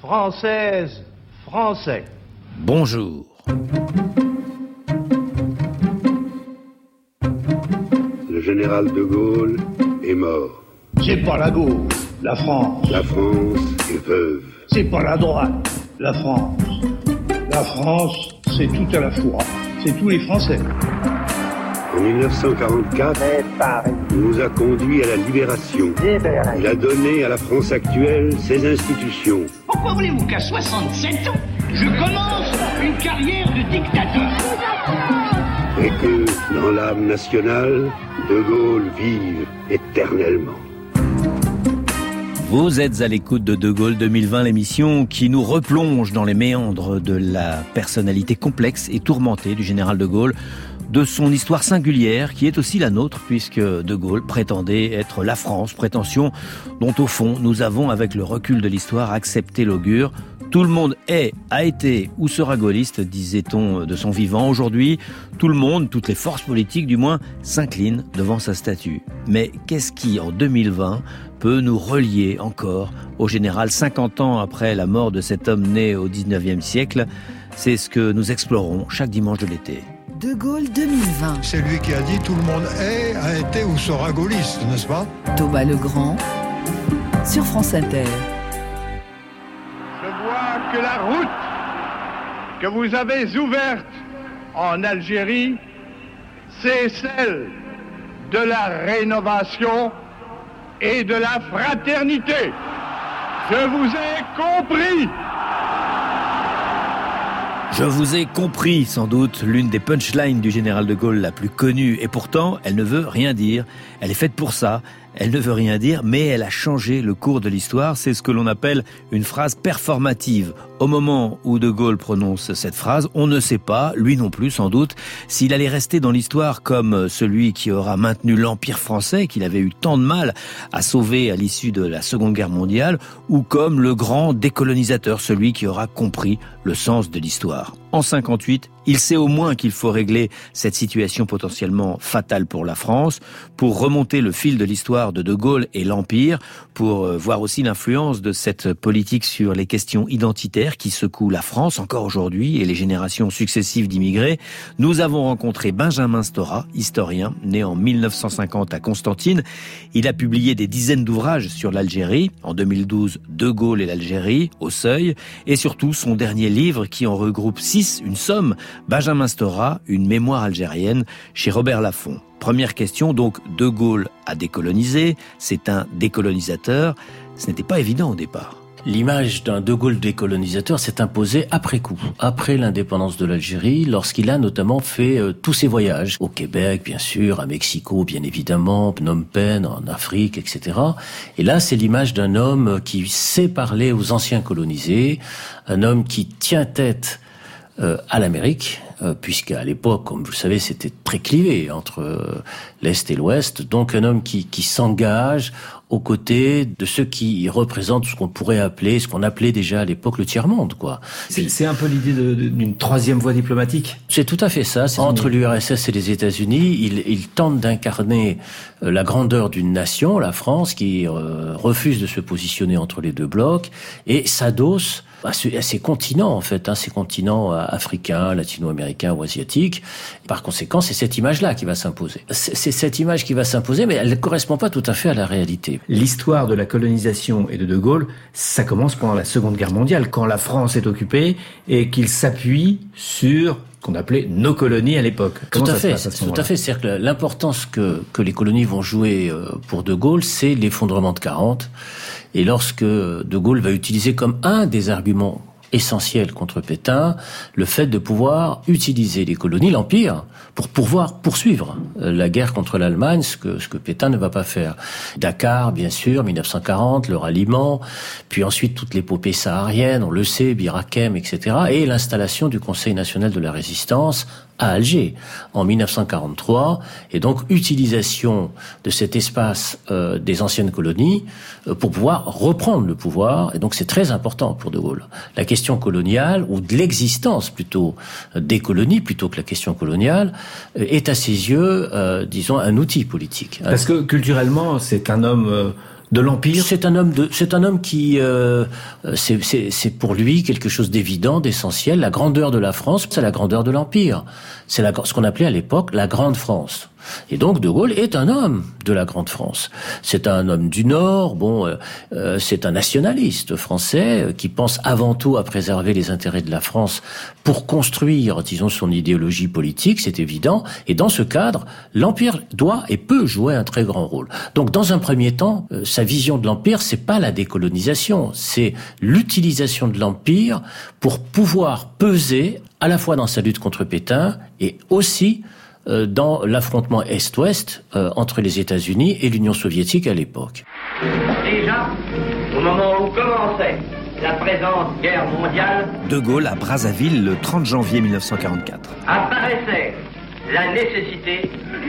Françaises, Français. Bonjour. Le général de Gaulle est mort. C'est pas la gauche, la France. La France est veuve. C'est pas la droite, la France. La France, c'est tout à la fois. C'est tous les Français. En 1944, il nous a conduits à la libération. Il a donné à la France actuelle ses institutions. Pourquoi voulez-vous qu'à 67 ans, je commence une carrière de dictateur ? Et que, dans l'âme nationale, De Gaulle vive éternellement. Vous êtes à l'écoute de Gaulle 2020, l'émission qui nous replonge dans les méandres de la personnalité complexe et tourmentée du général de Gaulle, de son histoire singulière qui est aussi la nôtre puisque de Gaulle prétendait être la France, prétention dont au fond nous avons avec le recul de l'histoire accepté l'augure. Tout le monde est, a été ou sera gaulliste, disait-on de son vivant. Aujourd'hui, tout le monde, toutes les forces politiques du moins, s'inclinent devant sa statue. Mais qu'est-ce qui, en 2020, peut nous relier encore au général 50 ans après la mort de cet homme né au 19e siècle ? C'est ce que nous explorons chaque dimanche de l'été. De Gaulle 2020. C'est lui qui a dit « Tout le monde est, a été ou sera gaulliste », n'est-ce pas ? Thomas Legrand, sur France Inter. Je vois que la route que vous avez ouverte en Algérie, c'est celle de la rénovation et de la fraternité. Je vous ai compris. Je vous ai compris, sans doute, l'une des punchlines du général de Gaulle la plus connue. Et pourtant, elle ne veut rien dire. Elle est faite pour ça. Elle ne veut rien dire, mais elle a changé le cours de l'histoire. C'est ce que l'on appelle une phrase performative. Au moment où de Gaulle prononce cette phrase, on ne sait pas, lui non plus sans doute, s'il allait rester dans l'histoire comme celui qui aura maintenu l'Empire français, qu'il avait eu tant de mal à sauver à l'issue de la Seconde Guerre mondiale, ou comme le grand décolonisateur, celui qui aura compris le sens de l'histoire. En 58, il sait au moins qu'il faut régler cette situation potentiellement fatale pour la France, pour remonter le fil de l'histoire de Gaulle et l'Empire, pour voir aussi l'influence de cette politique sur les questions identitaires qui secouent la France encore aujourd'hui et les générations successives d'immigrés. Nous avons rencontré Benjamin Stora, historien, né en 1950 à Constantine. Il a publié des dizaines d'ouvrages sur l'Algérie. En 2012, De Gaulle et l'Algérie, au Seuil, et surtout son dernier livre qui en regroupe 6, une somme, Benjamin Stora, une mémoire algérienne, chez Robert Laffont. Première question, donc, De Gaulle a décolonisé, c'est un décolonisateur. Ce n'était pas évident au départ. L'image d'un De Gaulle décolonisateur s'est imposée après coup, après l'indépendance de l'Algérie, lorsqu'il a notamment fait tous ses voyages, au Québec bien sûr, à Mexico bien évidemment, Phnom Penh, en Afrique, etc. Et là c'est l'image d'un homme qui sait parler aux anciens colonisés, un homme qui tient tête à l'Amérique, puisqu'à l'époque, comme vous le savez, c'était très clivé entre l'Est et l'Ouest, donc un homme qui s'engage aux côtés de ceux qui représentent ce qu'on pourrait appeler, ce qu'on appelait déjà à l'époque le tiers-monde, quoi. C'est un peu l'idée d'une troisième voie diplomatique. C'est tout à fait ça. Entre l'URSS et les États-Unis, il tente d'incarner la grandeur d'une nation, la France, qui refuse de se positionner entre les deux blocs et s'adosse à ces continents, en fait, ces continents africains, latino-américains ou asiatiques. Par conséquent, c'est cette image-là qui va s'imposer. C'est cette image qui va s'imposer, mais elle ne correspond pas tout à fait à la réalité. L'histoire de la colonisation et de Gaulle, ça commence pendant la Seconde Guerre mondiale, quand la France est occupée et qu'il s'appuie sur qu'on appelait nos colonies à l'époque. Tout à fait. C'est-à-dire que l'importance que les colonies vont jouer pour De Gaulle, c'est l'effondrement de 40. Et lorsque De Gaulle va utiliser comme un des arguments essentiels contre Pétain le fait de pouvoir utiliser les colonies, l'Empire, pour pouvoir poursuivre la guerre contre l'Allemagne, ce que Pétain ne va pas faire. Dakar, bien sûr, 1940, le ralliement, puis ensuite toute l'épopée saharienne, on le sait, Bir Hakeim, etc., et l'installation du Conseil national de la résistance à Alger en 1943, et donc utilisation de cet espace des anciennes colonies pour pouvoir reprendre le pouvoir, et donc c'est très important pour De Gaulle. La question coloniale, ou de l'existence plutôt des colonies, plutôt que la question coloniale, est à ses yeux, disons, un outil politique. Parce que culturellement, c'est un homme de l'Empire. C'est un homme qui, c'est pour lui quelque chose d'évident, d'essentiel. La grandeur de la France, c'est la grandeur de l'Empire. C'est ce qu'on appelait à l'époque la Grande France. Et donc De Gaulle est un homme de la Grande France. C'est un homme du Nord, c'est un nationaliste français qui pense avant tout à préserver les intérêts de la France pour construire, disons, son idéologie politique, c'est évident. Et dans ce cadre, l'Empire doit et peut jouer un très grand rôle. Donc dans un premier temps, sa vision de l'Empire, c'est pas la décolonisation, c'est l'utilisation de l'Empire pour pouvoir peser à la fois dans sa lutte contre Pétain et aussi dans l'affrontement Est-Ouest entre les États-Unis et l'Union soviétique à l'époque. Déjà, au moment où commençait la présente guerre mondiale, De Gaulle à Brazzaville le 30 janvier 1944. Apparaissait la nécessité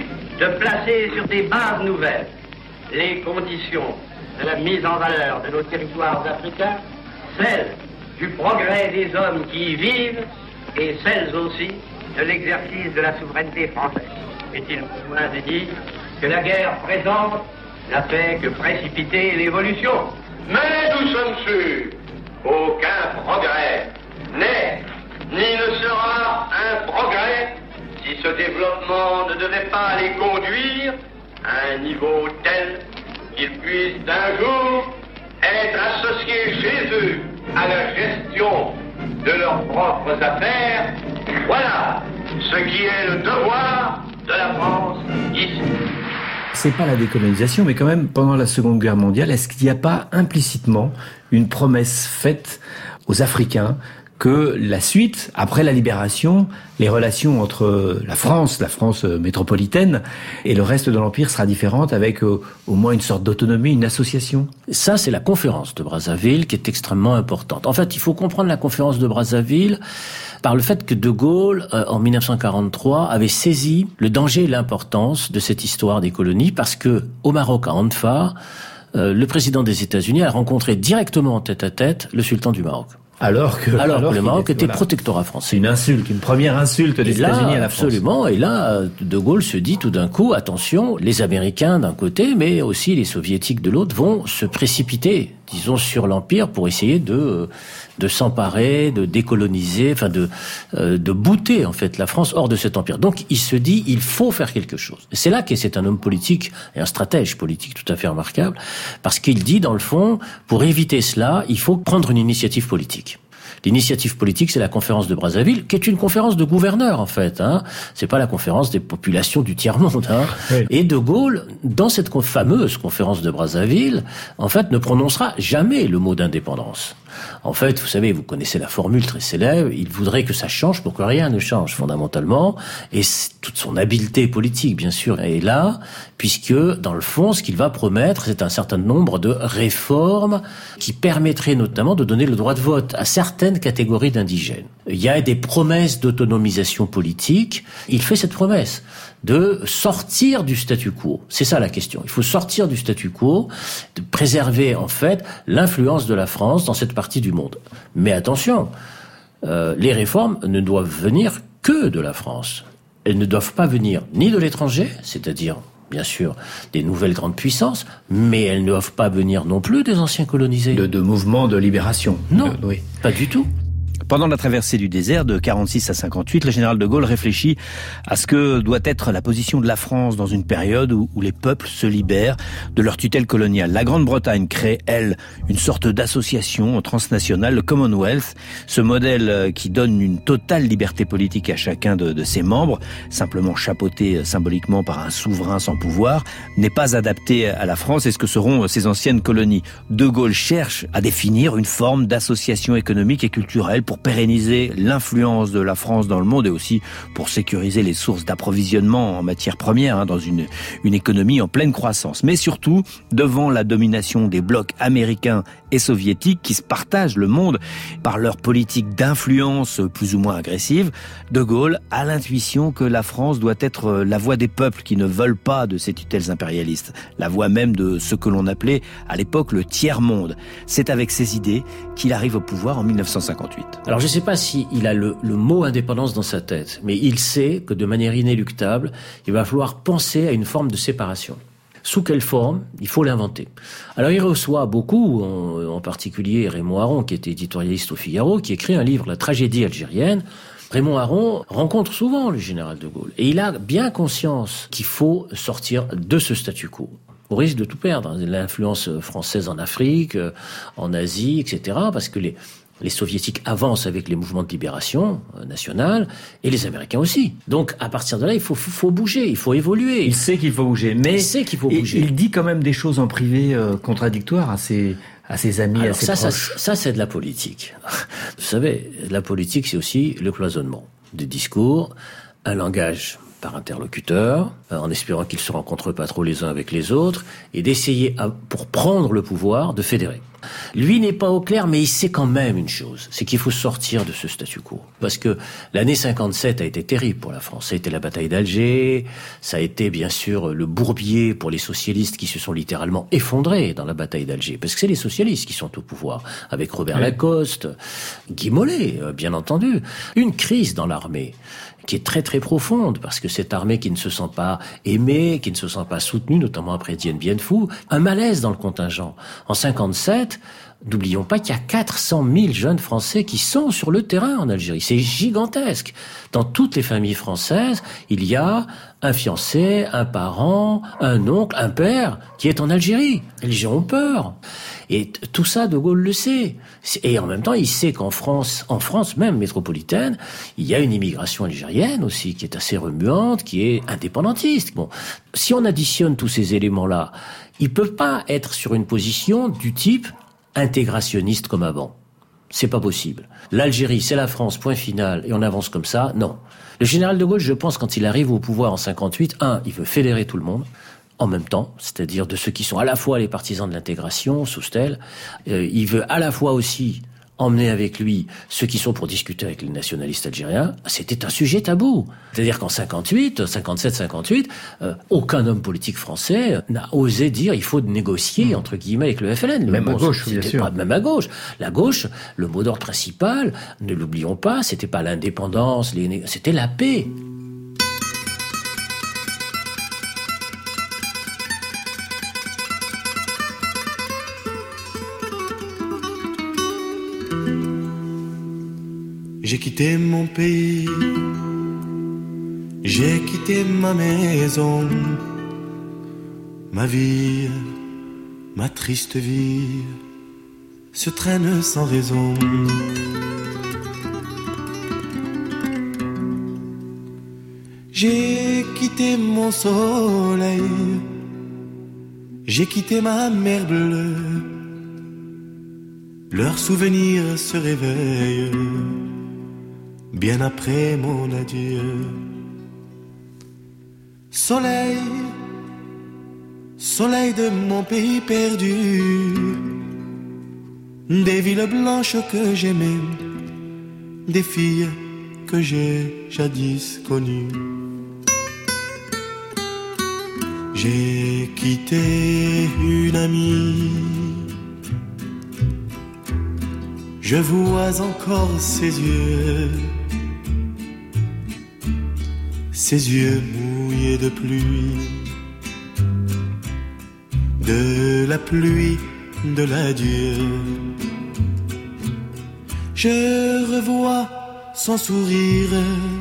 de placer sur des bases nouvelles les conditions de la mise en valeur de nos territoires africains, celles du progrès des hommes qui y vivent et celles aussi de l'exercice de la souveraineté française. Est-il besoin de dire que la guerre présente n'a fait que précipiter l'évolution? Mais nous sommes sûrs qu'aucun progrès n'est ni ne sera un progrès si ce développement ne devait pas les conduire à un niveau tel qu'ils puissent un jour être associés chez eux à la gestion de leurs propres affaires. Voilà ce qui est le devoir de la France ici. C'est pas la décolonisation, mais quand même, pendant la Seconde Guerre mondiale, est-ce qu'il n'y a pas implicitement une promesse faite aux Africains que la suite, après la libération, les relations entre la France métropolitaine, et le reste de l'Empire sera différente avec au moins une sorte d'autonomie, une association? Ça, c'est la conférence de Brazzaville qui est extrêmement importante. En fait, il faut comprendre la conférence de Brazzaville par le fait que De Gaulle, en 1943, avait saisi le danger et l'importance de cette histoire des colonies parce que, au Maroc, à Anfa, le président des États-Unis a rencontré directement en tête-à-tête le sultan du Maroc. Alors que le Maroc était protectorat français. Une première insulte des États-Unis à la France. Absolument. Et là, De Gaulle se dit tout d'un coup, attention, les Américains d'un côté, mais aussi les Soviétiques de l'autre vont se précipiter, disons, sur l'Empire pour essayer de s'emparer, de décoloniser, enfin de bouter en fait la France hors de cet empire. Donc il se dit, il faut faire quelque chose. Et c'est là que c'est un homme politique et un stratège politique tout à fait remarquable, parce qu'il dit dans le fond, pour éviter cela, il faut prendre une initiative politique. L'initiative politique, c'est la conférence de Brazzaville, qui est une conférence de gouverneurs, en fait. C'est pas la conférence des populations du tiers-monde. Oui. Et De Gaulle, dans cette fameuse conférence de Brazzaville, en fait, ne prononcera jamais le mot d'indépendance. En fait, vous savez, vous connaissez la formule très célèbre, il voudrait que ça change pour que rien ne change, fondamentalement. Et toute son habileté politique, bien sûr, est là, puisque, dans le fond, ce qu'il va promettre, c'est un certain nombre de réformes qui permettraient notamment de donner le droit de vote à certaines catégories d'indigènes. Il y a des promesses d'autonomisation politique. Il fait cette promesse de sortir du statu quo. C'est ça la question. Il faut sortir du statu quo, de préserver en fait l'influence de la France dans cette partie du monde. Mais attention, les réformes ne doivent venir que de la France. Elles ne doivent pas venir ni de l'étranger, c'est-à-dire bien sûr des nouvelles grandes puissances, mais elles ne doivent pas venir non plus des anciens colonisés. De mouvements de libération. Non, pas du tout. Pendant la traversée du désert de 46 à 58, le général de Gaulle réfléchit à ce que doit être la position de la France dans une période où les peuples se libèrent de leur tutelle coloniale. La Grande-Bretagne crée, elle, une sorte d'association transnationale, le Commonwealth, ce modèle qui donne une totale liberté politique à chacun de ses membres, simplement chapeauté symboliquement par un souverain sans pouvoir, n'est pas adapté à la France et ce que seront ses anciennes colonies. De Gaulle cherche à définir une forme d'association économique et culturelle pour pérenniser l'influence de la France dans le monde et aussi pour sécuriser les sources d'approvisionnement en matières premières dans une économie en pleine croissance. Mais surtout, devant la domination des blocs américains et soviétiques qui se partagent le monde par leur politique d'influence plus ou moins agressive, De Gaulle a l'intuition que la France doit être la voix des peuples qui ne veulent pas de ces tutelles impérialistes, la voix même de ce que l'on appelait à l'époque le tiers-monde. C'est avec ces idées qu'il arrive au pouvoir en 1958. Alors je ne sais pas s'il a le mot indépendance dans sa tête, mais il sait que de manière inéluctable, il va falloir penser à une forme de séparation. Sous quelle forme? Il faut l'inventer. Alors il reçoit beaucoup, en particulier Raymond Aron, qui était éditorialiste au Figaro, qui écrit un livre, La tragédie algérienne. Raymond Aron rencontre souvent le général de Gaulle. Et il a bien conscience qu'il faut sortir de ce statu quo. Au risque de tout perdre, l'influence française en Afrique, en Asie, etc. Parce que les soviétiques avancent avec les mouvements de libération nationale, et les Américains aussi. Donc, à partir de là, il faut bouger, il faut évoluer. Il sait qu'il faut bouger, mais il dit quand même des choses en privé contradictoires à ses amis, alors à ses proches. Ça, c'est de la politique. Vous savez, la politique, c'est aussi le cloisonnement des discours, un langage par interlocuteur, en espérant qu'ils se rencontrent pas trop les uns avec les autres, et d'essayer, pour prendre le pouvoir, de fédérer. Lui n'est pas au clair, mais il sait quand même une chose, c'est qu'il faut sortir de ce statu quo. Parce que l'année 57 a été terrible pour la France. Ça a été la bataille d'Alger, ça a été bien sûr le bourbier pour les socialistes qui se sont littéralement effondrés dans la bataille d'Alger. Parce que c'est les socialistes qui sont au pouvoir, avec Robert Lacoste, Guy Mollet, bien entendu. Une crise dans l'armée qui est très très profonde, parce que cette armée qui ne se sent pas aimée, qui ne se sent pas soutenue, notamment après Dien Bien Phu, un malaise dans le contingent. En 57, n'oublions pas qu'il y a 400 000 jeunes Français qui sont sur le terrain en Algérie. C'est gigantesque. Dans toutes les familles françaises, il y a un fiancé, un parent, un oncle, un père qui est en Algérie. Et les gens ont peur. Et tout ça, De Gaulle le sait. Et en même temps, il sait qu'en France même métropolitaine, il y a une immigration algérienne aussi qui est assez remuante, qui est indépendantiste. Bon, si on additionne tous ces éléments-là, il peut pas être sur une position du type intégrationniste comme avant. C'est pas possible. L'Algérie, c'est la France, point final, et on avance comme ça. Non. Le général de Gaulle, je pense, quand il arrive au pouvoir en 58, il veut fédérer tout le monde en même temps, c'est-à-dire de ceux qui sont à la fois les partisans de l'intégration, Soustelle. Il veut à la fois aussi emmener avec lui ceux qui sont pour discuter avec les nationalistes algériens. C'était un sujet tabou. C'est-à-dire qu'en 57-58, aucun homme politique français n'a osé dire il faut négocier, entre guillemets, avec le FLN. Même à gauche, bien sûr. Même à gauche. La gauche, le mot d'ordre principal, ne l'oublions pas, c'était pas l'indépendance, c'était la paix. J'ai quitté mon pays, j'ai quitté ma maison, ma vie, ma triste vie se traîne sans raison. J'ai quitté mon soleil, j'ai quitté ma mer bleue, leurs souvenirs se réveillent bien après mon adieu. Soleil, soleil de mon pays perdu, des villes blanches que j'aimais, des filles que j'ai jadis connues. J'ai quitté une amie, je vois encore ses yeux mouillés de pluie, de la pluie de l'adieu. Je revois son sourire,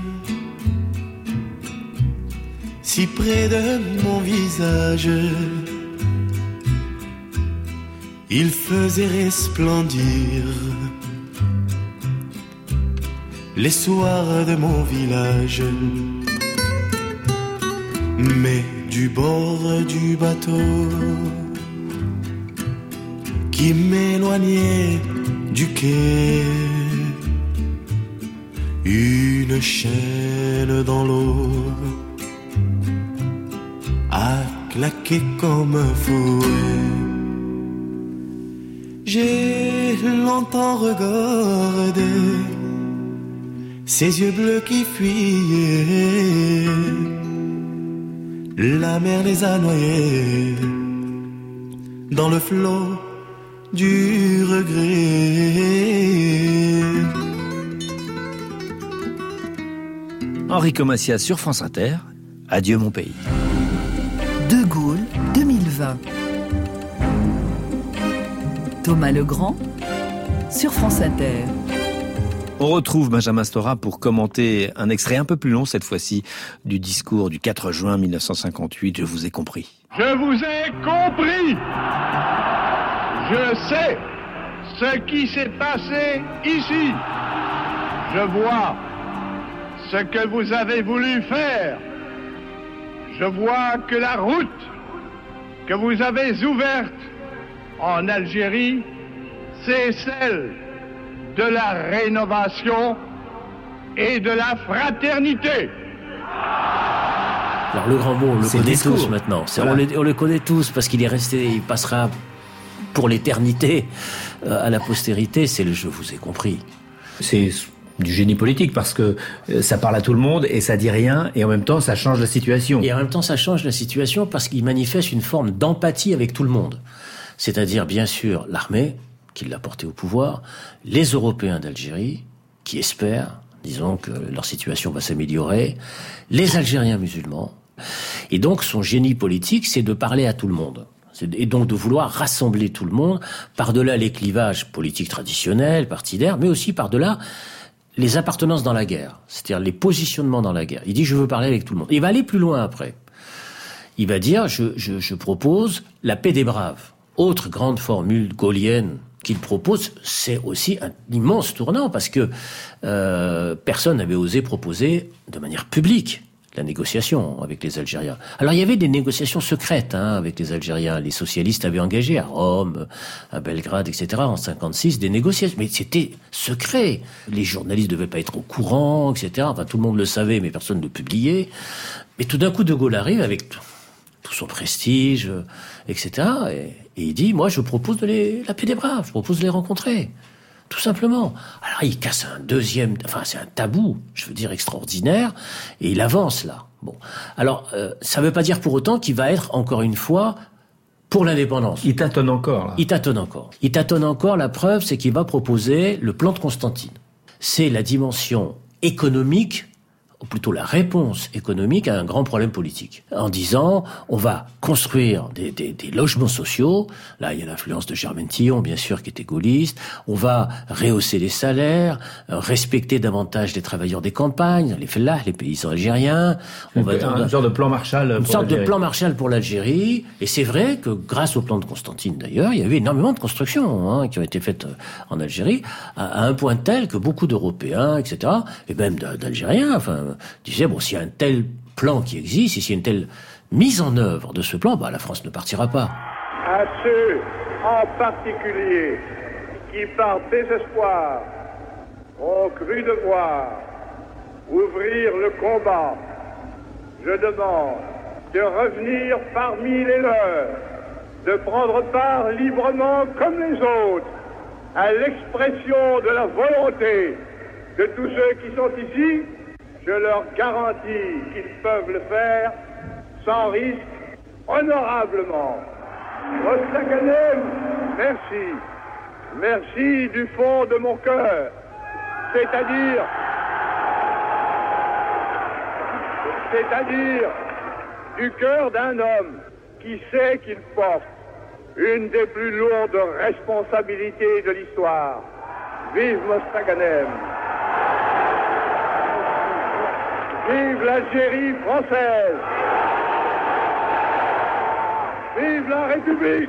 si près de mon visage, il faisait resplendir les soirs de mon village. Mais du bord du bateau qui m'éloignait du quai, une chaîne dans l'eau a claqué comme un fouet. J'ai longtemps regardé ses yeux bleus qui fuyaient, la mer les a noyés dans le flot du regret. Henri Comassias sur France Inter. Adieu mon pays. De Gaulle, 2000 arrive. Thomas Legrand sur France Inter. On retrouve Benjamin Stora pour commenter un extrait un peu plus long cette fois-ci du discours du 4 juin 1958. Je vous ai compris. Je vous ai compris. Je sais ce qui s'est passé ici. Je vois ce que vous avez voulu faire. Je vois que la route que vous avez ouverte en Algérie, c'est celle de la rénovation et de la fraternité. Alors le grand mot, on le connaît tous maintenant. Voilà. On le connaît tous parce qu'il est resté, il passera pour l'éternité à la postérité. C'est le « je vous ai compris ». C'est du génie politique parce que ça parle à tout le monde et ça dit rien et en même temps ça change la situation. Et en même temps ça change la situation parce qu'il manifeste une forme d'empathie avec tout le monde. C'est-à-dire bien sûr l'armée qui l'a porté au pouvoir, les Européens d'Algérie qui espèrent, disons, que leur situation va s'améliorer, les Algériens musulmans. Et donc son génie politique, c'est de parler à tout le monde. Et donc de vouloir rassembler tout le monde par-delà les clivages politiques traditionnels, partidaires, mais aussi par-delà les appartenances dans la guerre, c'est-à-dire les positionnements dans la guerre. Il dit « je veux parler avec tout le monde ». Il va aller plus loin après. Il va dire « je propose la paix des braves ». Autre grande formule gaullienne qu'il propose, c'est aussi un immense tournant parce que personne n'avait osé proposer de manière publique la négociation avec les Algériens. Alors il y avait des négociations secrètes avec les Algériens. Les socialistes avaient engagé à Rome, à Belgrade, etc. en 1956 des négociations, mais c'était secret. Les journalistes ne devaient pas être au courant, etc. Enfin tout le monde le savait, mais personne ne le publiait. Mais tout d'un coup, De Gaulle arrive avec tout son prestige, etc. Et il dit, moi je propose la paix des braves, je propose de les rencontrer. Tout simplement. Alors il casse c'est un tabou, je veux dire extraordinaire, et il avance là. Bon. Alors, ça ne veut pas dire pour autant qu'il va être, encore une fois, pour l'indépendance. Il tâtonne encore, là. Il tâtonne encore. La preuve, c'est qu'il va proposer le plan de Constantine. C'est la dimension économique, ou plutôt la réponse économique à un grand problème politique. En disant, on va construire des logements sociaux. Là, il y a l'influence de Germaine Tillon, bien sûr, qui était gaulliste. On va rehausser les salaires, respecter davantage les travailleurs des campagnes, les fellahs, les paysans algériens. Une sorte de plan Marshall. Une sorte de plan Marshall pour l'Algérie. Et c'est vrai que grâce au plan de Constantine, d'ailleurs, il y avait énormément de constructions qui ont été faites en Algérie, à un point tel que beaucoup d'Européens, etc., et même d'Algériens, disait, bon, s'il y a un tel plan qui existe, et s'il y a une telle mise en œuvre de ce plan, la France ne partira pas. À ceux, en particulier, qui par désespoir ont cru devoir ouvrir le combat, je demande de revenir parmi les leurs, de prendre part librement comme les autres à l'expression de la volonté de tous ceux qui sont ici. Je leur garantis qu'ils peuvent le faire sans risque, honorablement. Mostaganem, merci. Merci du fond de mon cœur. C'est-à-dire du cœur d'un homme qui sait qu'il porte une des plus lourdes responsabilités de l'histoire. Vive Mostaganem. Vive l'Algérie française. Vive la République.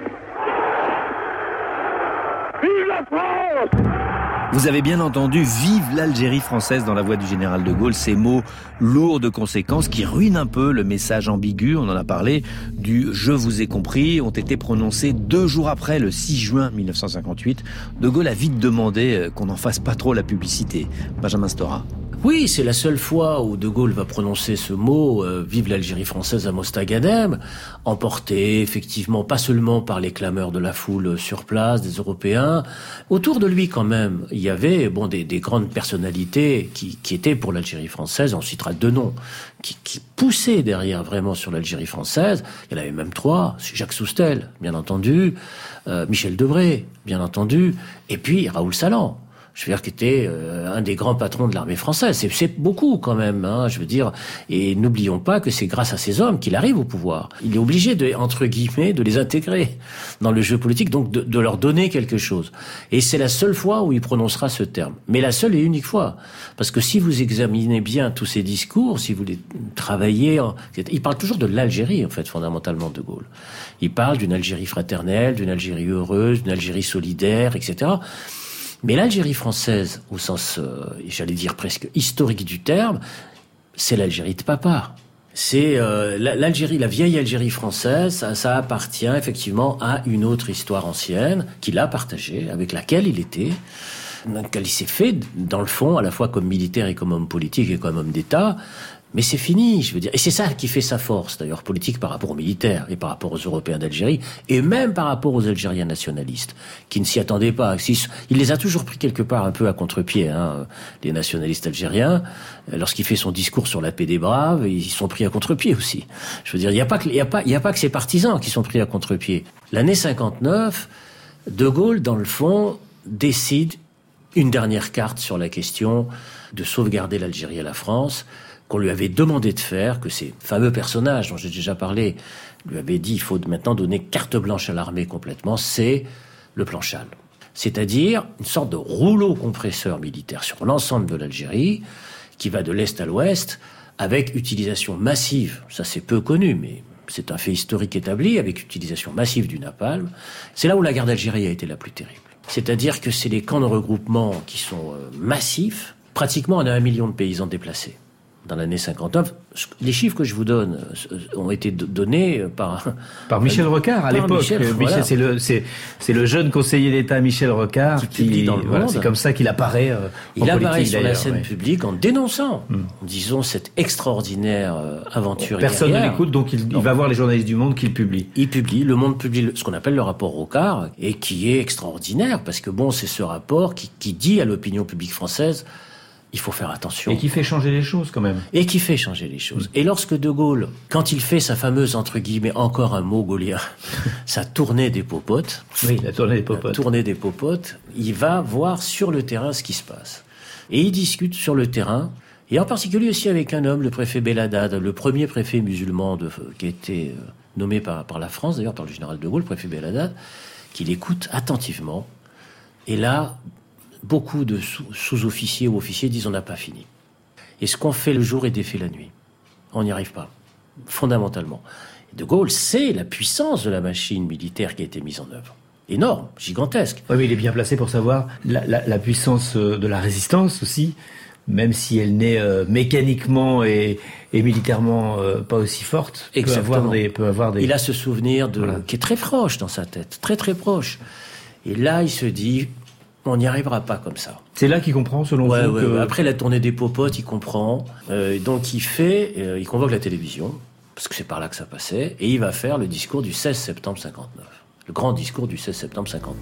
Vive la France. Vous avez bien entendu, vive l'Algérie française dans la voix du général de Gaulle, ces mots lourds de conséquences qui ruinent un peu le message ambigu, on en a parlé, du « je vous ai compris » ont été prononcés 2 jours après, le 6 juin 1958. De Gaulle a vite demandé qu'on n'en fasse pas trop la publicité. Benjamin Stora. Oui, c'est la seule fois où De Gaulle va prononcer ce mot « Vive l'Algérie française » à Mostaganem, emporté effectivement pas seulement par les clameurs de la foule sur place, des Européens. Autour de lui quand même, il y avait des grandes personnalités qui étaient pour l'Algérie française, on citera 2 noms, qui poussaient derrière vraiment sur l'Algérie française. Il y en avait même 3, Jacques Soustel, bien entendu, Michel Debré, bien entendu, et puis Raoul Salan. Je veux dire, qui était un des grands patrons de l'armée française. C'est beaucoup quand même, hein, je veux dire. Et n'oublions pas que c'est grâce à ces hommes qu'il arrive au pouvoir. Il est obligé de, entre guillemets, de les intégrer dans le jeu politique, donc de leur donner quelque chose. Et c'est la seule fois où il prononcera ce terme. Mais la seule et unique fois. Parce que si vous examinez bien tous ces discours, si vous les travaillez, il parle toujours de l'Algérie, en fait, fondamentalement, de Gaulle. Il parle d'une Algérie fraternelle, d'une Algérie heureuse, d'une Algérie solidaire, etc. Mais l'Algérie française, au sens, j'allais dire presque historique du terme, c'est l'Algérie de papa. C'est l'Algérie, la vieille Algérie française, ça appartient effectivement à une autre histoire ancienne qu'il a partagée, avec laquelle il était, laquelle il s'est fait, dans le fond, à la fois comme militaire et comme homme politique et comme homme d'État. Mais c'est fini, je veux dire. Et c'est ça qui fait sa force, d'ailleurs, politique par rapport aux militaires et par rapport aux Européens d'Algérie, et même par rapport aux Algériens nationalistes, qui ne s'y attendaient pas. Il les a toujours pris quelque part un peu à contre-pied, hein, les nationalistes algériens. Lorsqu'il fait son discours sur la paix des braves, ils sont pris à contre-pied aussi. Je veux dire, il n'y a pas que ses partisans qui sont pris à contre-pied. L'année 59, De Gaulle, dans le fond, décide une dernière carte sur la question de sauvegarder l'Algérie à la France, qu'on lui avait demandé de faire, que ces fameux personnages dont j'ai déjà parlé lui avaient dit il faut maintenant donner carte blanche à l'armée complètement, c'est le plan Châle. C'est-à-dire une sorte de rouleau compresseur militaire sur l'ensemble de l'Algérie, qui va de l'Est à l'Ouest, avec utilisation massive, ça c'est peu connu, mais c'est un fait historique établi, avec utilisation massive du napalm. C'est là où la guerre d'Algérie a été la plus terrible. C'est-à-dire que c'est les camps de regroupement qui sont massifs. Pratiquement, on a 1 million de paysans déplacés dans l'année 59. Les chiffres que je vous donne ont été donnés par Michel Rocard à l'époque. Voilà. C'est le jeune conseiller d'État Michel Rocard qui publie dans le Monde. C'est comme ça qu'il apparaît. Il apparaît sur la scène publique en dénonçant, disons, cette extraordinaire aventure. Personne ne l'écoute, donc il va voir les journalistes du Monde qu'il publie. Il publie. Le Monde publie ce qu'on appelle le rapport Rocard, et qui est extraordinaire parce que bon, c'est ce rapport qui dit à l'opinion publique française: il faut faire attention. Et qui fait changer les choses, quand même. Et qui fait changer les choses. Et lorsque De Gaulle, quand il fait sa fameuse, entre guillemets, encore un mot gaulien, sa tournée des popotes. Oui, la tournée des popotes. La tournée des popotes, il va voir sur le terrain ce qui se passe. Et il discute sur le terrain, et en particulier aussi avec un homme, le préfet Belhaddad, le premier préfet musulman qui a été nommé par la France, d'ailleurs par le général de Gaulle, le préfet Belhaddad, qui l'écoute attentivement. Et là, beaucoup de sous-officiers ou officiers disent on n'a pas fini. Et ce qu'on fait le jour est défait la nuit. On n'y arrive pas, fondamentalement. Et De Gaulle, c'est la puissance de la machine militaire qui a été mise en œuvre. Énorme, gigantesque. Oui, mais il est bien placé pour savoir la puissance de la résistance aussi, même si elle n'est mécaniquement et militairement pas aussi forte. Exactement. Peut avoir des... Il a ce souvenir qui est très proche dans sa tête, très très proche. Et là, il se dit: on n'y arrivera pas comme ça. C'est là qu'il comprend, selon vous que... Après la tournée des popotes, il comprend. Donc il convoque la télévision, parce que c'est par là que ça passait, et il va faire le discours du 16 septembre 59. Le grand discours du 16 septembre 59.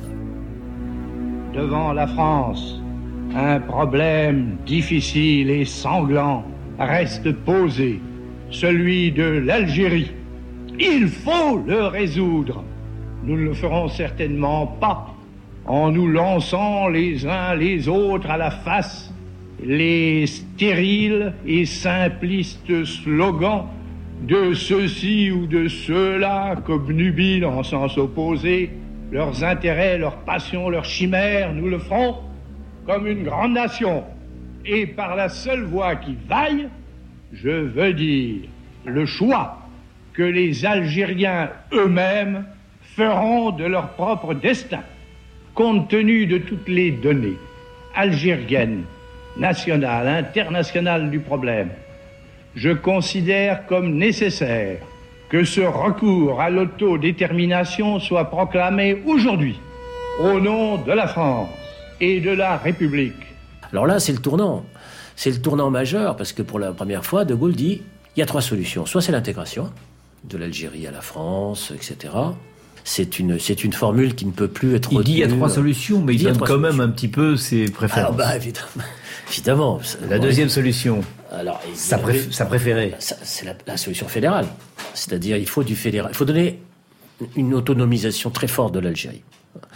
Devant la France, un problème difficile et sanglant reste posé, celui de l'Algérie. Il faut le résoudre. Nous ne le ferons certainement pas en nous lançant les uns les autres à la face les stériles et simplistes slogans de ceux-ci ou de ceux-là qu'obnubilent en sens opposé leurs intérêts, leurs passions, leurs chimères. Nous le ferons comme une grande nation et par la seule voie qui vaille, je veux dire le choix que les Algériens eux-mêmes feront de leur propre destin. Compte tenu de toutes les données algériennes, nationales, internationales du problème, je considère comme nécessaire que ce recours à l'autodétermination soit proclamé aujourd'hui au nom de la France et de la République. Alors là, c'est le tournant. C'est le tournant majeur, parce que pour la première fois, De Gaulle dit il y a 3 solutions. Soit c'est l'intégration de l'Algérie à la France, etc. C'est une formule qui ne peut plus être retenue. Il dit il y a 3 solutions, mais il donne quand même un petit peu ses préférences. Alors, évidemment. La deuxième solution, alors, sa préférée. C'est la solution fédérale. C'est-à-dire, il faut du fédéral. Il faut donner une autonomisation très forte de l'Algérie.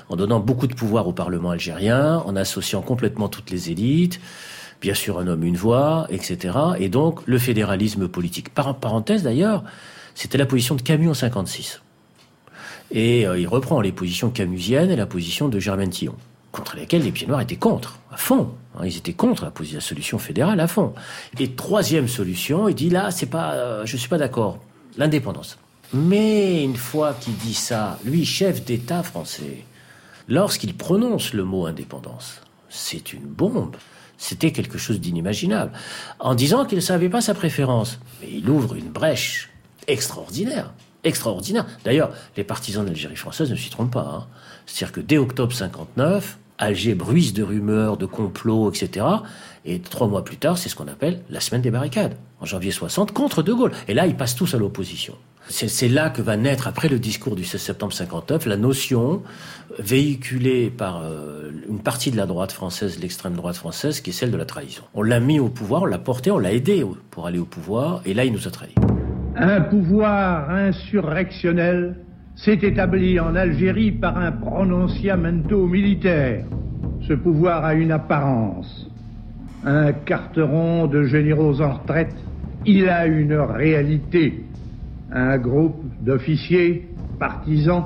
en donnant beaucoup de pouvoir au Parlement algérien, en associant complètement toutes les élites, bien sûr un homme, une voix, etc. Et donc le fédéralisme politique. Par parenthèse d'ailleurs, c'était la position de Camus en 56. Et il reprend les positions camusiennes et la position de Germaine Tillon, contre lesquelles les Pieds Noirs étaient contre, à fond. Ils étaient contre la solution fédérale à fond. Et troisième solution, il dit là, je suis pas d'accord, l'indépendance. Mais une fois qu'il dit ça, lui, chef d'État français, lorsqu'il prononce le mot indépendance, c'est une bombe. C'était quelque chose d'inimaginable. En disant qu'il ne savait pas sa préférence. Mais il ouvre une brèche extraordinaire. Extraordinaire. D'ailleurs, les partisans de l'Algérie française ne s'y trompent pas. C'est-à-dire que dès octobre 59, Alger bruise de rumeurs, de complots, etc. Et 3 mois plus tard, c'est ce qu'on appelle la semaine des barricades. En janvier 60, contre De Gaulle. Et là, ils passent tous à l'opposition. C'est là que va naître, après le discours du 16 septembre 59, la notion véhiculée par une partie de la droite française, l'extrême droite française, qui est celle de la trahison. On l'a mis au pouvoir, on l'a porté, on l'a aidé pour aller au pouvoir, et là, il nous a trahis. Un pouvoir insurrectionnel s'est établi en Algérie par un prononciamento militaire. Ce pouvoir a une apparence. Un carteron de généraux en retraite, il a une réalité. Un groupe d'officiers partisans,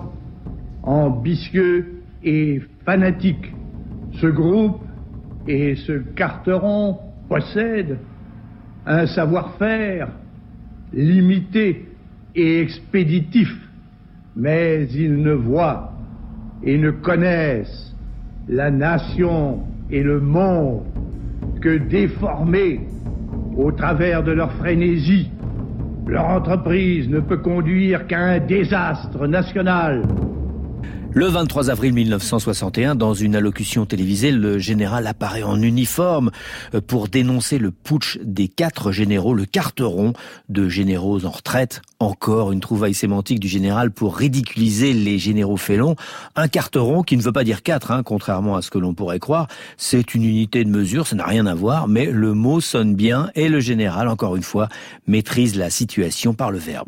ambitieux et fanatiques. Ce groupe et ce carteron possèdent un savoir-faire limité et expéditif, mais ils ne voient et ne connaissent la nation et le monde que déformés au travers de leur frénésie. Leur entreprise ne peut conduire qu'à un désastre national. Le 23 avril 1961, dans une allocution télévisée, le général apparaît en uniforme pour dénoncer le putsch des 4 généraux, le carteron de généraux en retraite. Encore une trouvaille sémantique du général pour ridiculiser les généraux félons. Un carteron qui ne veut pas dire 4, contrairement à ce que l'on pourrait croire. C'est une unité de mesure, ça n'a rien à voir, mais le mot sonne bien et le général, encore une fois, maîtrise la situation par le verbe.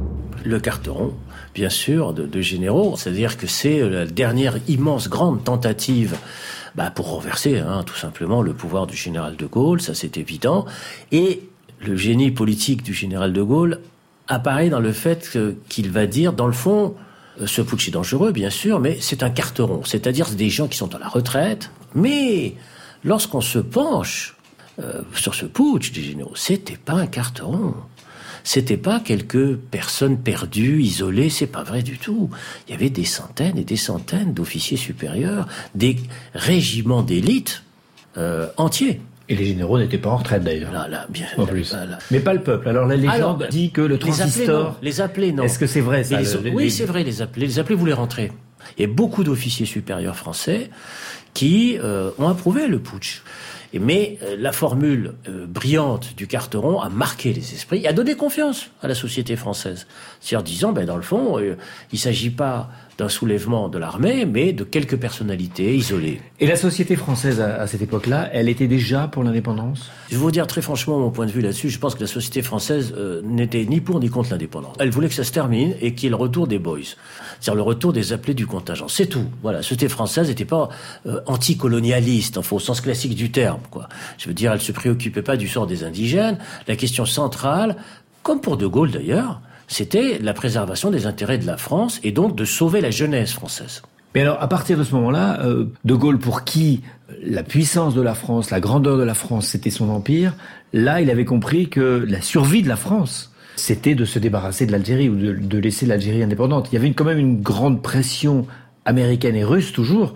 Le carteron, bien sûr, de généraux. C'est-à-dire que c'est la dernière immense grande tentative pour renverser tout simplement le pouvoir du général de Gaulle, ça c'est évident. Et le génie politique du général de Gaulle apparaît dans le fait qu'il va dire, dans le fond, ce putsch est dangereux, bien sûr, mais c'est un carteron. C'est-à-dire c'est des gens qui sont à la retraite. Mais lorsqu'on se penche sur ce putsch des généraux, c'était pas un carteron. C'était pas quelques personnes perdues, isolées, c'est pas vrai du tout. Il y avait des centaines et des centaines d'officiers supérieurs, des régiments d'élite entiers. Et les généraux n'étaient pas en retraite d'ailleurs. Bien. Mais pas le peuple. Alors la légende dit que le transistor... Les appelés, non. Est-ce que c'est vrai ça? Oui, c'est vrai, les appelés voulaient rentrer. Il y a beaucoup d'officiers supérieurs français qui ont approuvé le putsch. Mais la formule brillante du carteron a marqué les esprits et a donné confiance à la société française. C'est-à-dire disant, dans le fond, il ne s'agit pas d'un soulèvement de l'armée, mais de quelques personnalités isolées. Et la société française, à cette époque-là, elle était déjà pour l'indépendance? Je vais vous dire très franchement mon point de vue là-dessus. Je pense que la société française n'était ni pour ni contre l'indépendance. Elle voulait que ça se termine et qu'il y ait le retour des boys. C'est-à-dire le retour des appelés du contingent. C'est tout. Voilà. La société française n'était pas anticolonialiste, au sens classique du terme, quoi. Je veux dire, elle se préoccupait pas du sort des indigènes. La question centrale, comme pour De Gaulle d'ailleurs, c'était la préservation des intérêts de la France et donc de sauver la jeunesse française. Mais alors, à partir de ce moment-là, De Gaulle, pour qui la puissance de la France, la grandeur de la France, c'était son empire, là, il avait compris que la survie de la France, c'était de se débarrasser de l'Algérie ou de laisser l'Algérie indépendante. Il y avait quand même une grande pression américaine et russe toujours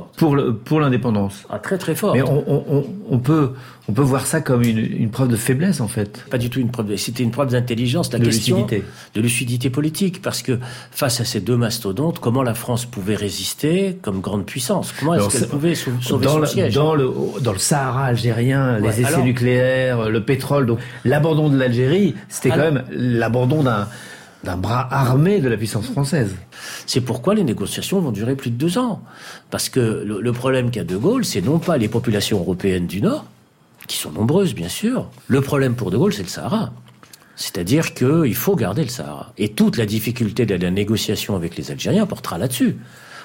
pour l'indépendance. Très très fort. Mais on peut voir ça comme une preuve de faiblesse en fait. Pas du tout une preuve. C'était une preuve d'intelligence. De lucidité politique, parce que face à ces deux mastodontes, comment la France pouvait résister comme grande puissance? Comment est-ce qu'elle pouvait sauver son siège? Dans le Sahara algérien, les essais nucléaires, le pétrole, donc l'abandon de l'Algérie, c'était quand même l'abandon d'un bras armé de la puissance française. C'est pourquoi les négociations vont durer plus de 2 ans. Parce que le problème qu'a De Gaulle, c'est non pas les populations européennes du Nord, qui sont nombreuses bien sûr. Le problème pour De Gaulle, c'est le Sahara. C'est-à-dire qu'il faut garder le Sahara. Et toute la difficulté de la négociation avec les Algériens portera là-dessus.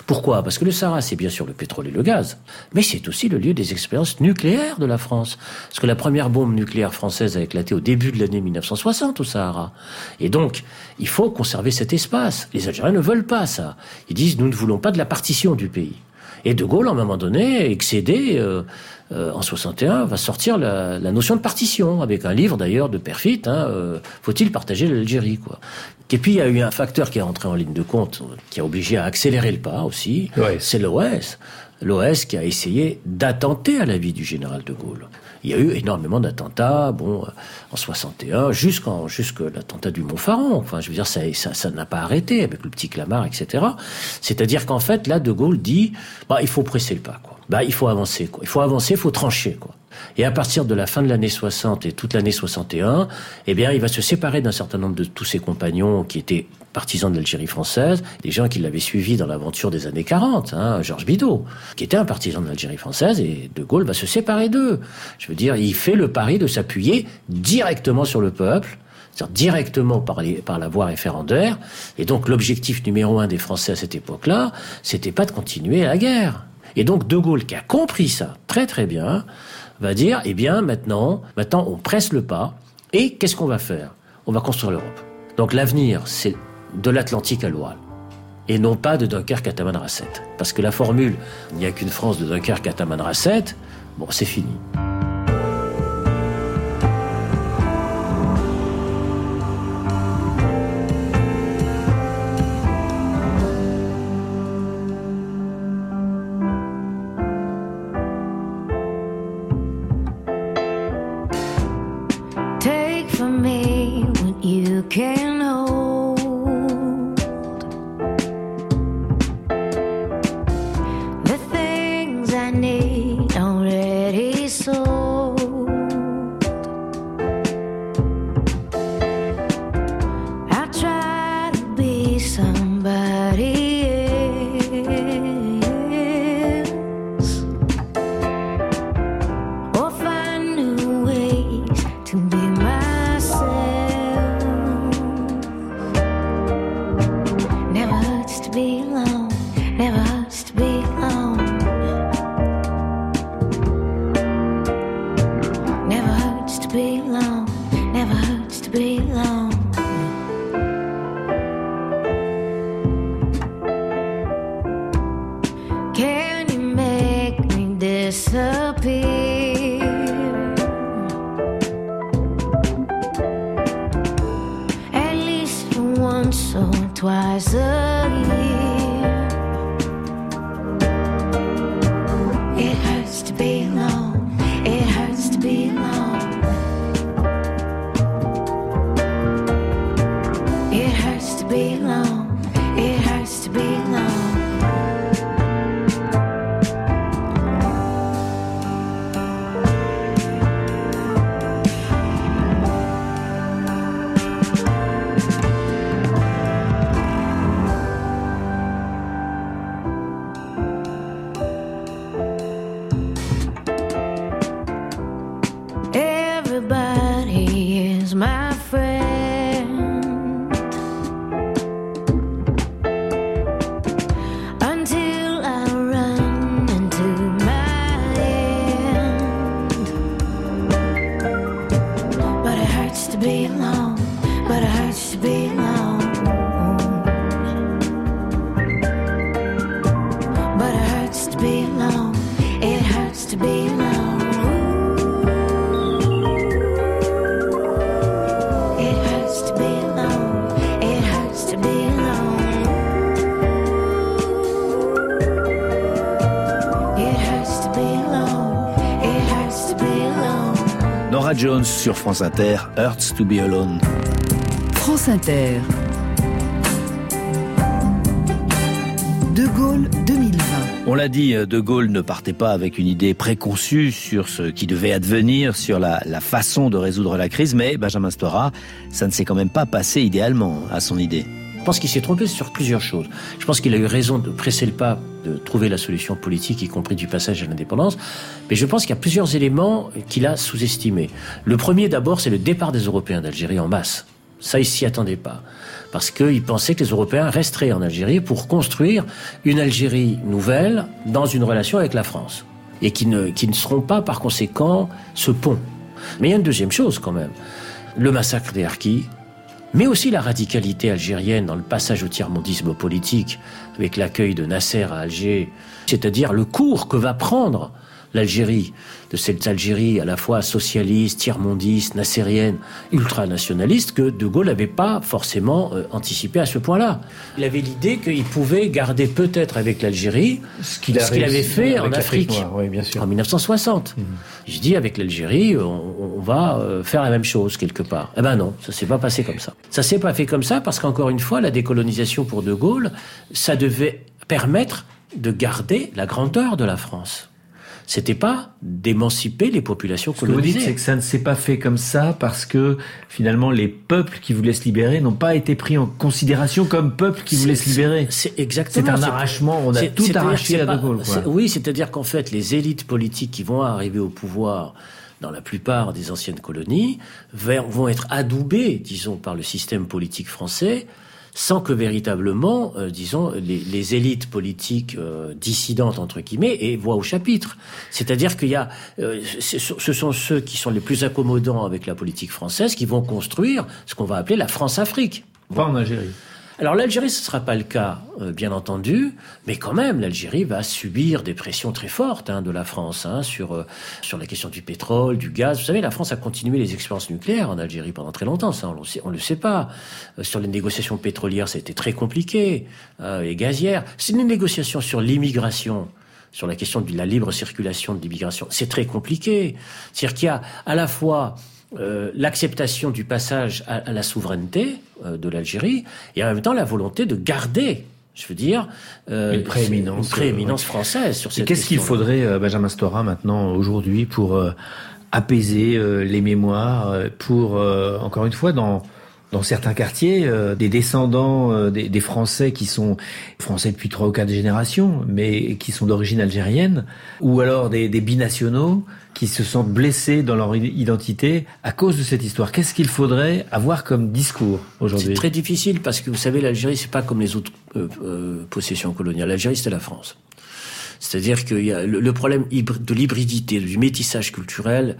Pourquoi ? Parce que le Sahara, c'est bien sûr le pétrole et le gaz, mais c'est aussi le lieu des expériences nucléaires de la France. Parce que la première bombe nucléaire française a éclaté au début de l'année 1960 au Sahara. Et donc, il faut conserver cet espace. Les Algériens ne veulent pas ça. Ils disent, nous ne voulons pas de la partition du pays. Et De Gaulle, à un moment donné, excédé, en 61, va sortir la notion de partition, avec un livre d'ailleurs de Perfit, faut-il partager l'Algérie, quoi. Et puis il y a eu un facteur qui est entré en ligne de compte, qui a obligé à accélérer le pas aussi, c'est l'OS. L'OS qui a essayé d'attenter à la vie du général de Gaulle. Il y a eu énormément d'attentats, en 61, jusque l'attentat du Montfaron. Enfin, je veux dire, ça n'a pas arrêté avec le petit Clamart, etc. C'est-à-dire qu'en fait, là, de Gaulle dit, il faut presser le pas, quoi. Il faut avancer, quoi. Il faut avancer, il faut trancher, quoi. Et à partir de la fin de l'année 60 et toute l'année 61, il va se séparer d'un certain nombre de tous ses compagnons qui étaient partisans de l'Algérie française, des gens qui l'avaient suivi dans l'aventure des années 40, Georges Bidault, qui était un partisan de l'Algérie française, et De Gaulle va se séparer d'eux. Je veux dire, il fait le pari de s'appuyer directement sur le peuple, c'est-à-dire directement par la voie référendaire, et donc l'objectif numéro 1 des Français à cette époque-là, c'était pas de continuer la guerre. Et donc De Gaulle, qui a compris ça très très bien, va dire, maintenant on presse le pas, et qu'est-ce qu'on va faire ? On va construire l'Europe. Donc l'avenir, c'est de l'Atlantique à l'Oural, et non pas de Dunkerque à Tamanrasset. Parce que la formule, il n'y a qu'une France de Dunkerque à Tamanrasset, c'est fini. Norah Jones sur France Inter, Hurts to be alone. France Inter. De Gaulle 2020. On l'a dit, De Gaulle ne partait pas avec une idée préconçue sur ce qui devait advenir, sur la façon de résoudre la crise, mais Benjamin Stora, ça ne s'est quand même pas passé idéalement à son idée. Je pense qu'il s'est trompé sur plusieurs choses. Je pense qu'il a eu raison de presser le pas, de trouver la solution politique, y compris du passage à l'indépendance. Mais je pense qu'il y a plusieurs éléments qu'il a sous-estimés. Le premier, d'abord, c'est le départ des Européens d'Algérie en masse. Ça, ils s'y attendaient pas. Parce qu'ils pensaient que les Européens resteraient en Algérie pour construire une Algérie nouvelle dans une relation avec la France. Et qui ne seront pas, par conséquent, ce pont. Mais il y a une deuxième chose, quand même. Le massacre des Harkis, mais aussi la radicalité algérienne dans le passage au tiers-mondisme politique, avec l'accueil de Nasser à Alger, c'est-à-dire le cours que va prendre l'Algérie, de cette Algérie à la fois socialiste, tiers-mondiste, nassérienne, ultranationaliste, que De Gaulle n'avait pas forcément anticipé à ce point-là. Il avait l'idée qu'il pouvait garder peut-être avec l'Algérie ce qu'il avait fait en Afrique oui, bien sûr. En 1960. Je dis, avec l'Algérie, on va faire la même chose quelque part. Eh ben non, ça s'est pas passé comme ça. Ça s'est pas fait comme ça parce qu'encore une fois, la décolonisation pour De Gaulle, ça devait permettre de garder la grandeur de la France. C'était pas d'émanciper les populations colonisées. Ce que vous dites, c'est que ça ne s'est pas fait comme ça parce que finalement les peuples qui voulaient se libérer n'ont pas été pris en considération comme peuples qui voulaient se libérer. C'est exactement. C'est un arrachement. On a tout arraché à De Gaulle. Oui, c'est-à-dire qu'en fait, les élites politiques qui vont arriver au pouvoir dans la plupart des anciennes colonies vont être adoubées, disons, par le système politique français, sans que véritablement, disons, les élites politiques dissidentes, entre guillemets, aient voix au chapitre. C'est-à-dire qu'il y a... ce sont ceux qui sont les plus accommodants avec la politique française qui vont construire ce qu'on va appeler la France-Afrique. Pas en Algérie. Alors l'Algérie, ce ne sera pas le cas, bien entendu, mais quand même, l'Algérie va subir des pressions très fortes de la France sur la question du pétrole, du gaz. Vous savez, la France a continué les expériences nucléaires en Algérie pendant très longtemps, ça on le sait pas. Sur les négociations pétrolières, ça a été très compliqué, et gazières. C'est une négociation sur l'immigration, sur la question de la libre circulation de l'immigration. C'est très compliqué. C'est-à-dire qu'il y a à la fois l'acceptation du passage à la souveraineté de l'Algérie et en même temps la volonté de garder, je veux dire, une prééminence française sur cette question. Qu'est-ce qu'il faudrait, Benjamin Stora, maintenant, aujourd'hui, pour apaiser les mémoires, pour, encore une fois, dans certains quartiers, des descendants des Français qui sont Français depuis 3 ou 4 générations, mais qui sont d'origine algérienne, ou alors des binationaux qui se sentent blessés dans leur identité à cause de cette histoire. Qu'est-ce qu'il faudrait avoir comme discours aujourd'hui ? C'est très difficile parce que vous savez, l'Algérie, c'est pas comme les autres possessions coloniales. L'Algérie, c'était la France. C'est-à-dire qu'il y a le problème de l'hybridité, du métissage culturel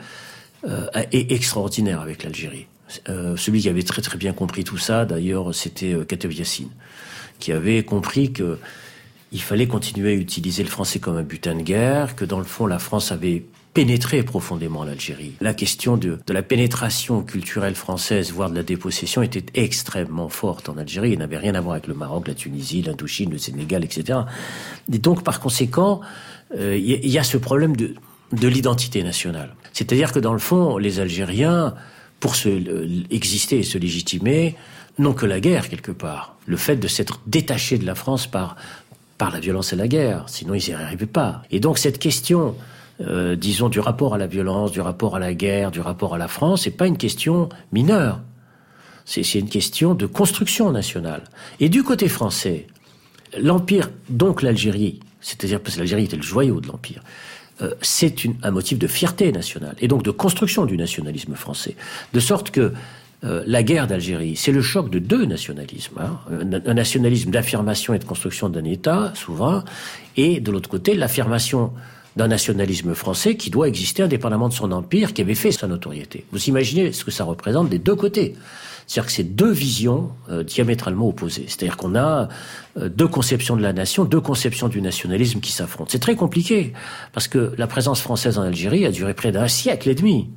est extraordinaire avec l'Algérie. Celui qui avait très très bien compris tout ça, d'ailleurs, c'était Kateb Yassine, qui avait compris que il fallait continuer à utiliser le français comme un butin de guerre, que dans le fond, la France avait pénétré profondément l'Algérie. La question de la pénétration culturelle française, voire de la dépossession, était extrêmement forte en Algérie. Il n'avait rien à voir avec le Maroc, la Tunisie, l'Indochine, le Sénégal, etc. Et donc, par conséquent, il y a ce problème de l'identité nationale. C'est-à-dire que dans le fond, les Algériens, pour exister et se légitimer, n'ont que la guerre quelque part. Le fait de s'être détaché de la France par la violence et la guerre. Sinon, ils n'y arrivaient pas. Et donc, cette question, disons, du rapport à la violence, du rapport à la guerre, du rapport à la France, c'est pas une question mineure. C'est une question de construction nationale. Et du côté français, l'Empire, donc l'Algérie, c'est-à-dire parce que l'Algérie était le joyau de l'Empire, c'est un motif de fierté nationale et donc de construction du nationalisme français. De sorte que la guerre d'Algérie, c'est le choc de 2 nationalismes. Un nationalisme d'affirmation et de construction d'un État souverain, et de l'autre côté, l'affirmation d'un nationalisme français qui doit exister indépendamment de son empire, qui avait fait sa notoriété. Vous imaginez ce que ça représente des 2 côtés. C'est-à-dire que c'est 2 visions diamétralement opposées. C'est-à-dire qu'on a 2 conceptions de la nation, 2 conceptions du nationalisme qui s'affrontent. C'est très compliqué, parce que la présence française en Algérie a duré près d'1 siècle et demi.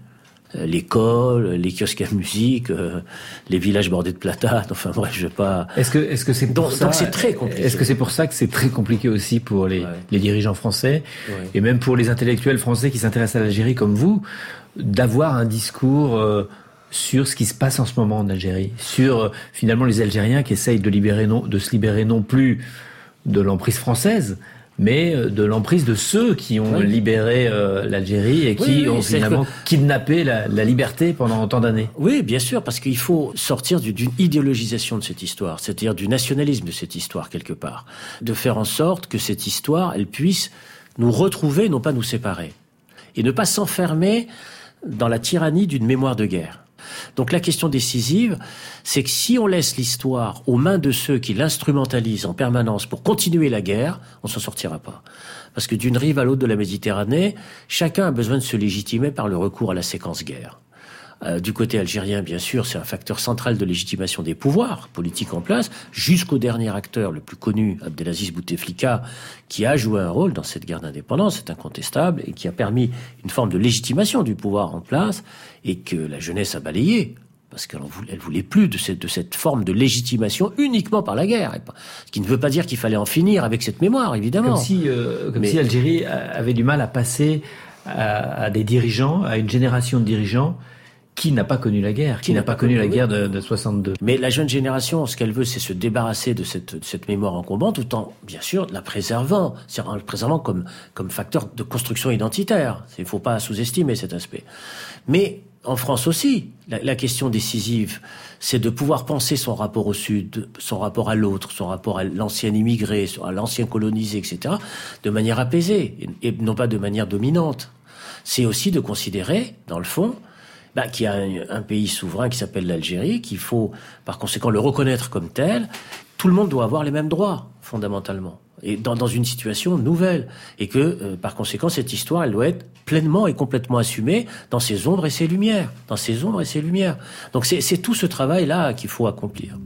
L'école, les kiosques à musique, les villages bordés de platanes, enfin bref, je vais pas... Est-ce que c'est pour ça... Donc c'est très compliqué. Est-ce que c'est pour ça que c'est très compliqué aussi pour les dirigeants français, et même pour les intellectuels français qui s'intéressent à l'Algérie comme vous, d'avoir un discours sur ce qui se passe en ce moment en Algérie, sur finalement les Algériens qui essayent de se libérer non plus de l'emprise française, mais de l'emprise de ceux qui ont libéré l'Algérie et qui ont finalement kidnappé la liberté pendant tant d'années. Oui, bien sûr, parce qu'il faut sortir d'une idéologisation de cette histoire, c'est-à-dire du nationalisme de cette histoire, quelque part. De faire en sorte que cette histoire, elle puisse nous retrouver, non pas nous séparer. Et ne pas s'enfermer dans la tyrannie d'une mémoire de guerre. Donc la question décisive, c'est que si on laisse l'histoire aux mains de ceux qui l'instrumentalisent en permanence pour continuer la guerre, on s'en sortira pas. Parce que d'une rive à l'autre de la Méditerranée, chacun a besoin de se légitimer par le recours à la séquence guerre. Du côté algérien, bien sûr, c'est un facteur central de légitimation des pouvoirs politiques en place, jusqu'au dernier acteur le plus connu, Abdelaziz Bouteflika, qui a joué un rôle dans cette guerre d'indépendance, c'est incontestable, et qui a permis une forme de légitimation du pouvoir en place, et que la jeunesse a balayé. Parce qu'elle voulait plus de cette forme de légitimation uniquement par la guerre. Ce qui ne veut pas dire qu'il fallait en finir avec cette mémoire, évidemment. Comme si Algérie avait du mal à passer à des dirigeants, à une génération de dirigeants qui n'a pas connu la guerre, qui n'a pas connu la guerre de 62. Mais la jeune génération, ce qu'elle veut, c'est se débarrasser de cette mémoire encombrante, tout en, bien sûr, la préservant. C'est-à-dire en le préservant comme facteur de construction identitaire. Il ne faut pas sous-estimer cet aspect. Mais en France aussi, la question décisive, c'est de pouvoir penser son rapport au Sud, son rapport à l'autre, son rapport à l'ancien immigré, à l'ancien colonisé, etc., de manière apaisée, et non pas de manière dominante. C'est aussi de considérer, dans le fond, qu'il y a un pays souverain qui s'appelle l'Algérie, qu'il faut, par conséquent, le reconnaître comme tel. Tout le monde doit avoir les mêmes droits, fondamentalement, et dans une situation nouvelle. Et que, par conséquent, cette histoire, elle doit être pleinement et complètement assumée dans ses ombres et ses lumières. Donc c'est tout ce travail-là qu'il faut accomplir.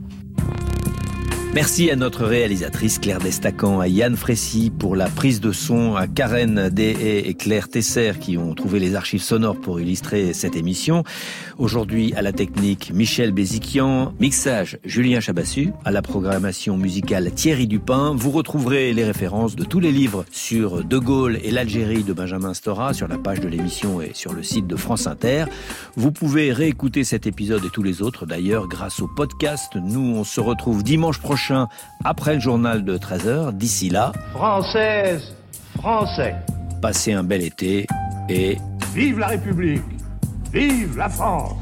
Merci à notre réalisatrice Claire Destacan, à Yann Frécy pour la prise de son, à Karen Deshaies et Claire Tesser qui ont trouvé les archives sonores pour illustrer cette émission. Aujourd'hui, à la technique, Michel Béziquian, mixage Julien Chabassu, à la programmation musicale Thierry Dupin. Vous retrouverez les références de tous les livres sur De Gaulle et l'Algérie de Benjamin Stora sur la page de l'émission et sur le site de France Inter. Vous pouvez réécouter cet épisode et tous les autres d'ailleurs grâce au podcast. Nous, on se retrouve dimanche prochain après le journal de 13h. D'ici là, Française, Français, passez un bel été et vive la République, vive la France.